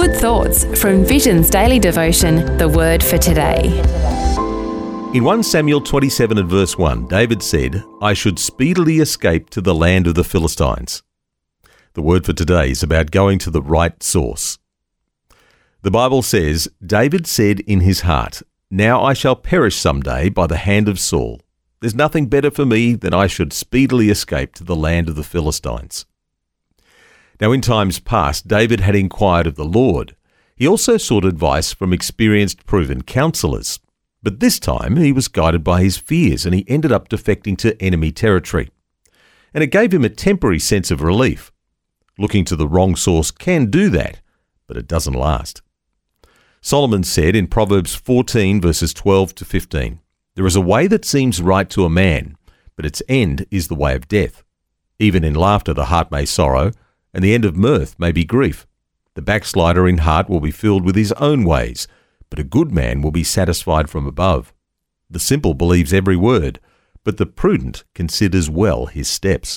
Good thoughts from Vision's daily devotion, The Word for Today. In 1 Samuel 27 and verse 1, David said, "I should speedily escape to the land of the Philistines." The word for today is about going to the right source. The Bible says, David said in his heart, "Now I shall perish someday by the hand of Saul. There's nothing better for me than I should speedily escape to the land of the Philistines." Now, in times past, David had inquired of the Lord. He also sought advice from experienced, proven counselors. But this time, he was guided by his fears, and he ended up defecting to enemy territory. And it gave him a temporary sense of relief. Looking to the wrong source can do that, but it doesn't last. Solomon said in Proverbs 14, verses 12 to 15, "There is a way that seems right to a man, but its end is the way of death. Even in laughter the heart may sorrow, and the end of mirth may be grief. The backslider in heart will be filled with his own ways, but a good man will be satisfied from above. The simple believes every word, but the prudent considers well his steps."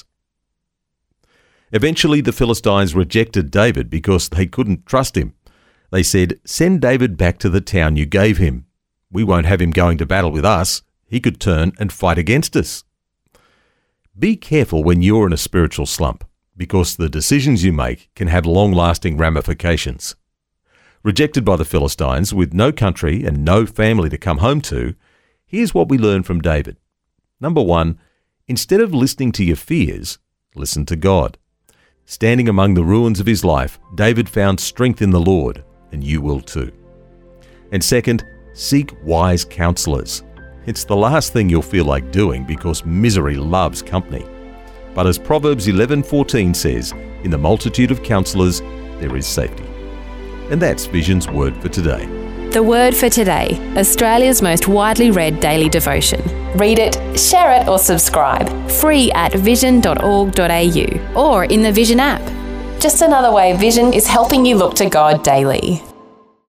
Eventually the Philistines rejected David because they couldn't trust him. They said, "Send David back to the town you gave him. We won't have him going to battle with us. He could turn and fight against us." Be careful when you're in a spiritual slump, because the decisions you make can have long-lasting ramifications. Rejected by the Philistines, with no country and no family to come home to, here's what we learn from David. Number 1, instead of listening to your fears, listen to God. Standing among the ruins of his life, David found strength in the Lord, and you will too. And second, seek wise counselors. It's the last thing you'll feel like doing because misery loves company. But as Proverbs 11:14 says, in the multitude of counselors, there is safety. And that's Vision's Word for Today. The Word for Today, Australia's most widely read daily devotion. Read it, share it or subscribe. Free at vision.org.au or in the Vision app. Just another way Vision is helping you look to God daily.